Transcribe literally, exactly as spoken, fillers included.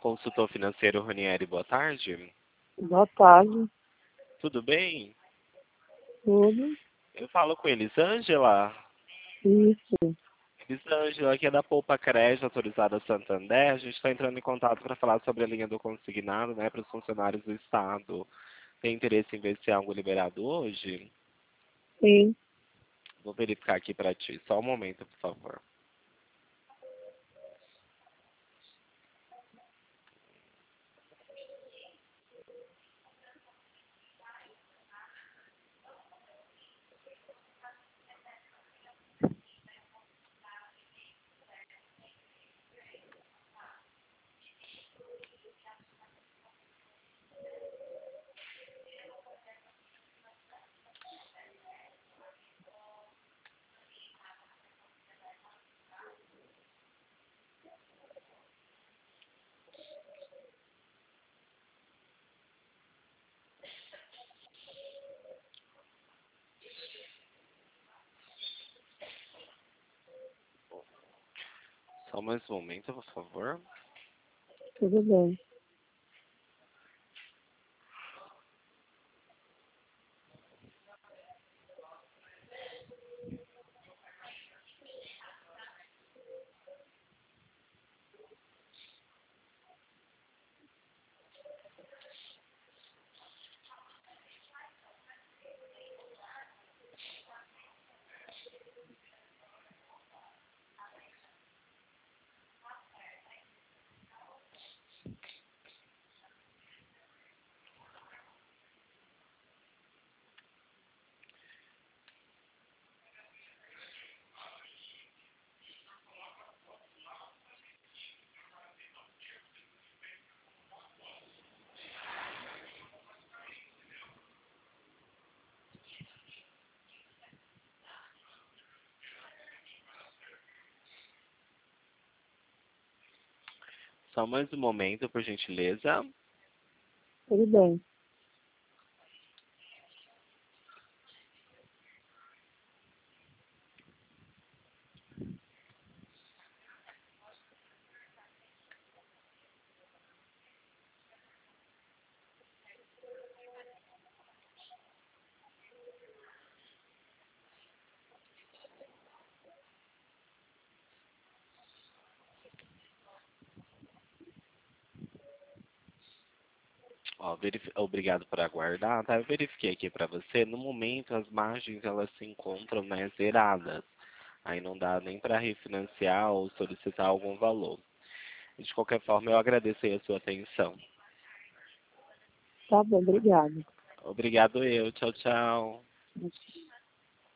Consultor financeiro Ronieri, boa tarde. Boa tarde. Tudo bem? Tudo? Eu falo com Elisângela. Isso. Elisângela, aqui é da Poupa Crédito, autorizada Santander. A gente está entrando em contato para falar sobre a linha do consignado, né, para os funcionários do Estado. Tem interesse em ver se há algo liberado hoje? Sim. Vou verificar aqui para ti. Só um momento, por favor. Só mais um momento, por favor. Tudo bem. Só mais um momento, por gentileza. Tudo bem. Ó, verif... Obrigado por aguardar, tá? Eu verifiquei aqui para você. No momento, as margens elas se encontram, né, zeradas. Aí não dá nem para refinanciar ou solicitar algum valor. De qualquer forma, eu agradeço aí a sua atenção. Tá bom, obrigada. Obrigado eu. Tchau, tchau.